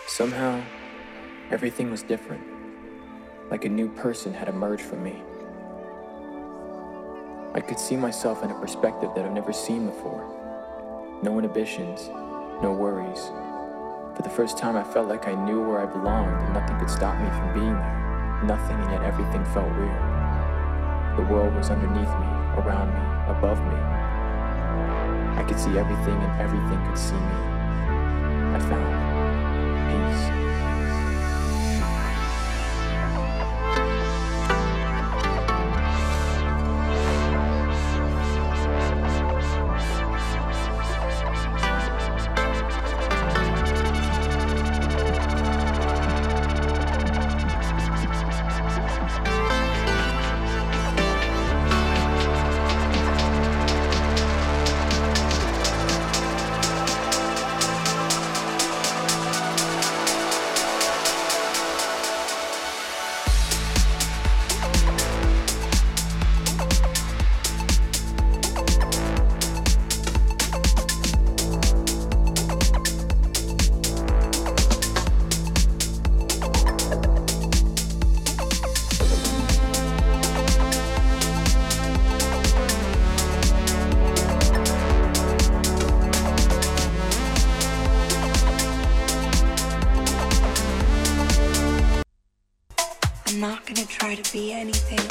Somehow, everything was different, like a new person had emerged from me. I could see myself in a perspective that I've never seen before. No inhibitions, no worries. For the first time, I felt like I knew where I belonged and nothing could stop me from being there. Nothing, and yet everything felt real. The world was underneath me, around me, above me. I could see everything and everything could see me. I found peace. I'm not gonna try to be anything.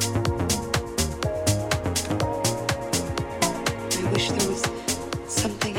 I wish there was something